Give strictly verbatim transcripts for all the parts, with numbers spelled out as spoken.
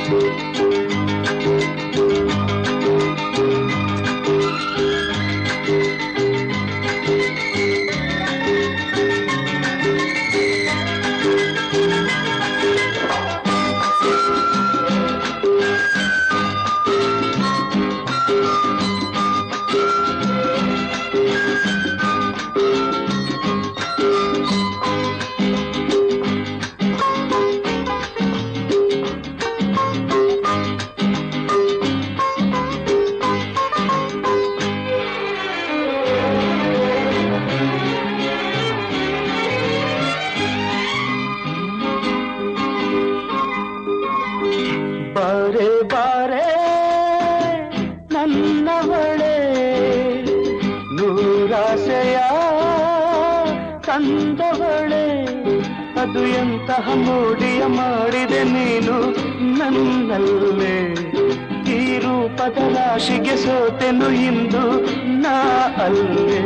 ಬಾರೆ ಬಾರೆ ನನ್ನವಳೆ ನೂರಾಸೆಯ ತಂದವಳೆ ಅದು ಎಂತಹ ಮೋಡಿಯ ಮಾಡಿದೆ ನೀನು ನನ್ನಲ್ಲೇ ಈ ರೂಪದ ರಾಶಿಗೆ ಸೋತೆನು ಇಂದು ನಾ ಅಲ್ಲೇ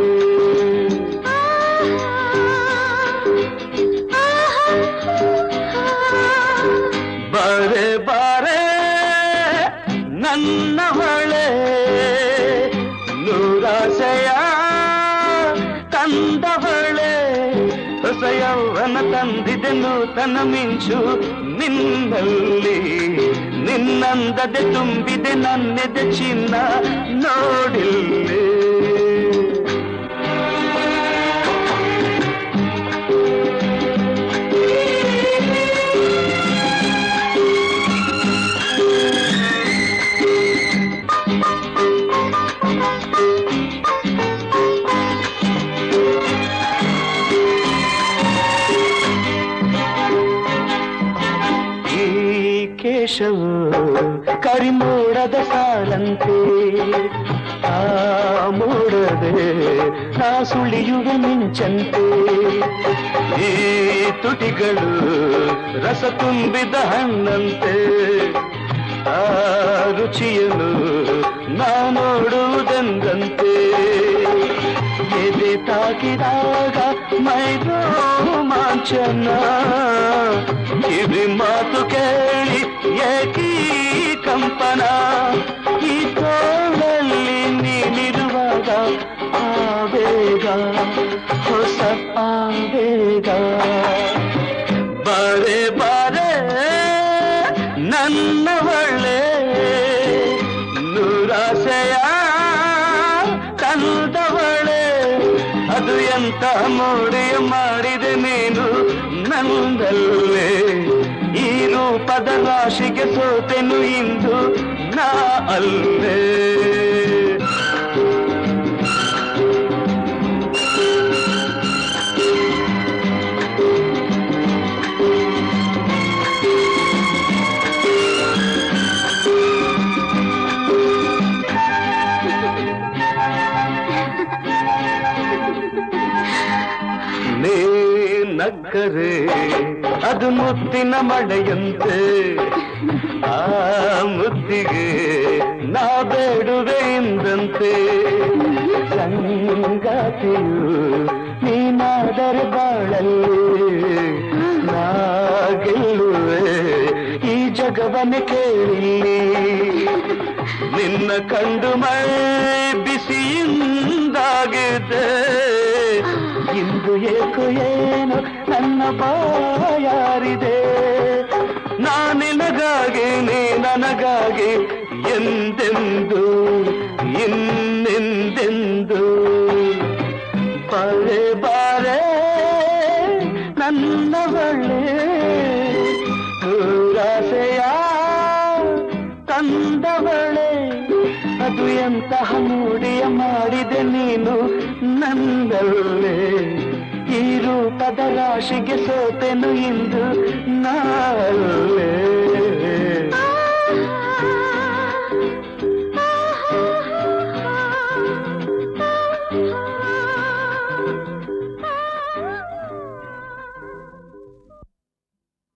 ಬಾರೆ ಬಾರೆ ನನ್ನವಳೆ ನೂರಾಸೆಯ ತಂದವಳೆ ಹೊಸ ಯೌವನ ತಂದಿದೆ ನೂತನ ಮಿಂಚು ನಿನ್ನಲ್ಲಿ ನಿನ್ನಂದದೆ ತುಂಬಿದೆ ನನ್ನೆದೆ ಚಿನ್ನ ನೋಡಿಲ್ಲೇ ಕೇಶವು ಕರಿಮೋಡದ ಸಾಲಂತೆ ಆ ಮೋಡದೆ ನಾ ಸುಳಿಯುವ ಮಿಂಚಂತೆ ಈ ತುಟಿಗಳು ರಸ ತುಂಬಿದ ಹಣ್ಣಂತೆ ಆ ರುಚಿಯನ್ನು ನಾ ನೋಡುವುದೆಂದಂತೆ ಎದೆ ತಾಕಿದಾಗ ಮೈದೋ ಮಾಂಚನ ಕಿವಿ ಮಾತು ಕೇಳಿ ಏಕೀ ಕಂಪನ ಈ ತೋಳಲ್ಲಿ ನೀನಿರುವಾಗ ಆವೇಗ ಹೊಸ ಆವೇಗ ಬಾರೆ ಬಾರೆ ನನ್ನವಳೆ ನೂರಾಸೆಯ ತಂದವಳೆ ಅದು ಎಂತ ಮೋಡಿಯ ಮಾಡಿದೆ ನೀನು ನನ್ನಲ್ಲೇ ಈ ರೂಪದ ರಾಶಿಗೆ ಸೋತೆನು ಇಂದು ನಾ ಅಲ್ಲೇ ನಕ್ಕರೆ ಅದು ಮುತ್ತಿನ ಮಳೆಯಂತೆ ಆ ಮುತ್ತಿಗೆ ನಾ ಬೇಡುವೆ ಎಂದಂತೆ ಸಂಗಾತಿಯು ನೀನಾದರೆ ಬಾಳಲ್ಲಿ ನಾ ಗೆಲ್ಲುವೆ ಈ ಜಗವನ್ನೇ ಕೇಳಿ ನಿನ್ನ ಕಂಡು ಮೈ ಬಿಸಿಯಿಂದಾಗಿದೆ ಇಂದು ಏಕೋ ಏನು ನನ್ನ ಬಾಯಾರಿದೆ ನಾನಿನಗಾಗಿ ನೀ ನನಗಾಗಿ ಎಂದೆಂದು ಇನ್ನೆಂದೆಂದು ಬಾರೆ ಬಾರೆ ನನ್ನವಳೆ ನೂರಾಸೆಯ ತಂದವಳೆ ಅದು ಎಂತಹ ಮೂಡಿಯ ಮಾಡಿದೆ ನೀನು ನನ್ನಲ್ಲೇ ಈ ರೂಪದ ರಾಶಿಗೆ ಸೋತೆನು ಇಂದು ನಾಳೆ